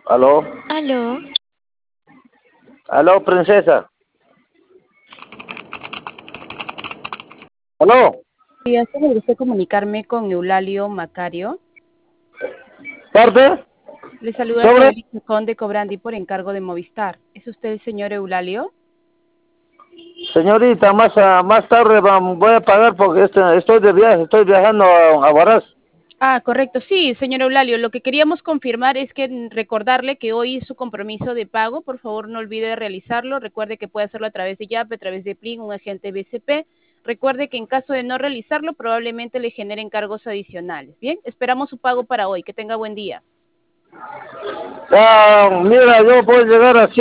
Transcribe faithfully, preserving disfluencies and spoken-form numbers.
Aló, Aló, aló, princesa. Aló, días, ¿me gusta comunicarme con Eulalio Macario? ¿parte? Le saluda ¿Sobre? Saori Chacón de Cobrandi por encargo de Movistar. ¿Es usted el señor Eulalio? Señorita, más, ah, más tarde vam- voy a pagar porque este- estoy de viaje, estoy viajando a, a Huaraz. Ah, correcto. Sí, señor Eulalio, lo que queríamos confirmar es que mm, recordarle que hoy es su compromiso de pago. Por favor, no olvide realizarlo. Recuerde que puede hacerlo a través de Yape, a través de Plin, un agente B C P. Recuerde que en caso de no realizarlo, probablemente le generen cargos adicionales. Bien, esperamos su pago para hoy. Que tenga buen día. Ah, mira, yo puedo llegar a